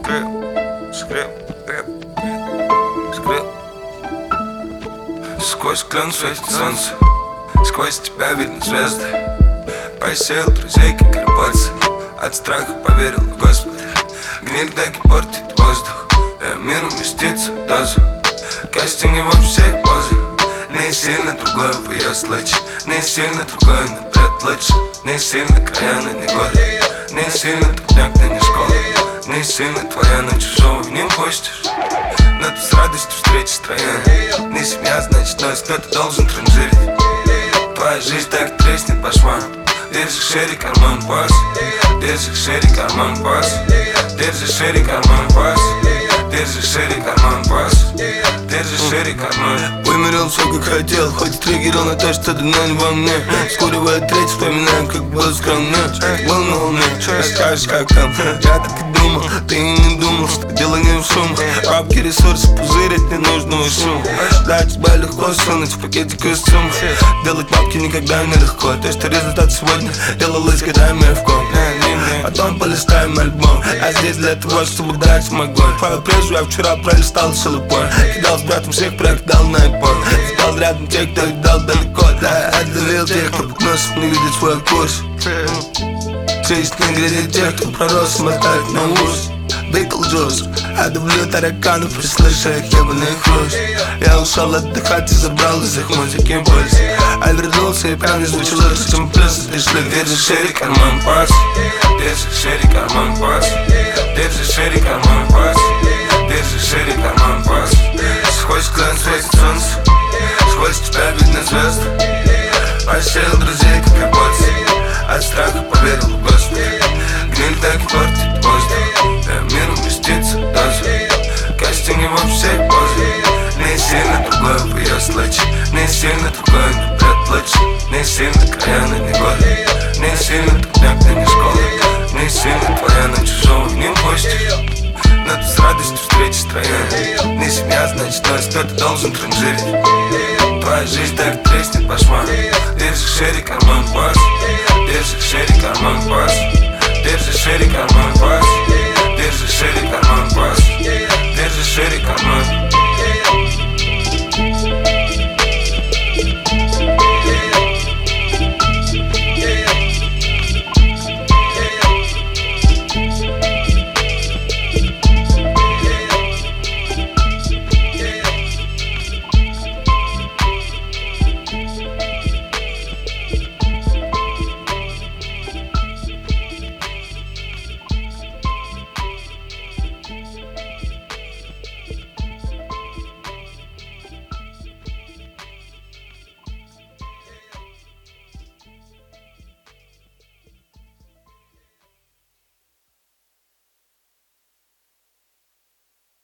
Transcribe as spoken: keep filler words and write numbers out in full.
Скрып, скрып, скрып. Сквозь клен светит солнце, сквозь тебя видно звезды. Посеял друзей, как рыбаться, от страха поверил в Господа. Гниль деки портит воздух, мир уместится в дозу. Кастинг его всех позы. Не сильно другой в ее случае, не сильно другой напред лучше. Не сильно края на не город, не сильно трудняк на не школа. Не сильно твоя, на чужого не пустишь. Но ты с радостью встречи строен. Не семья, значит, но кто-то должен транжирить. Твоя жизнь так треснет по швам. Держи шире карман пас, держи шире карман пас, держи шире карман пас, держи шире карман пас, держи шире карман. Вымерил все как хотел, хоть триггерил на то, что дано не во мне. Скуривая треть, вспоминаем, как было скромно. Был на волне, расскажешь, как там. Я так и думал, ты и не думал, что дело не в суммах. Бабки, ресурсы, пузырить ненужного шума. Ждать тебя легко, сунуть в пакете костюм. Делать бабки никогда не легко. То, что результат сегодня делалось годами в ком. Потом полистаем альбом, а здесь для того, чтобы дать в огонь. Твою прежу я вчера пролистал шелупой. Кидал с братом всех проект, дал на iPod. Стал рядом тех, кто видал далеко. Да, отдалил тех, кто носит, не видит свой курс. Честь не глядит тех, кто пророс, мотает на ус. Битлджус, а давлю тараканов, и слышу их ебаный хруст. Я ушел отдыхать и забрал из их музыки импульс. А вернулся и пьяный звучит лучше, чем плюсы. Пришли, держи шире карман пас, держи шире карман пас, держи шире карман пас, держи шире карман пас. Сквозь клен светит солнце, сквозь тебя видно звезды. Посеял друзей, как рыбаться, от страха поверил в Господа. Гниль так и портит воздух, мир уместится в дозу. Кастинг его всех позы. Не сильно другой в ее случае, не сильно другой напред лучше. Не сильно края на не город, не сильно трудняк на не школа. Не сильно твоя, на чужого не пустишь. Но ты с радостью встречи строен. Не семья, значит, но кто-то должен транжирить. Твоя жизнь так треснет по швам. Держи шире карман пас, держи шире карман пас.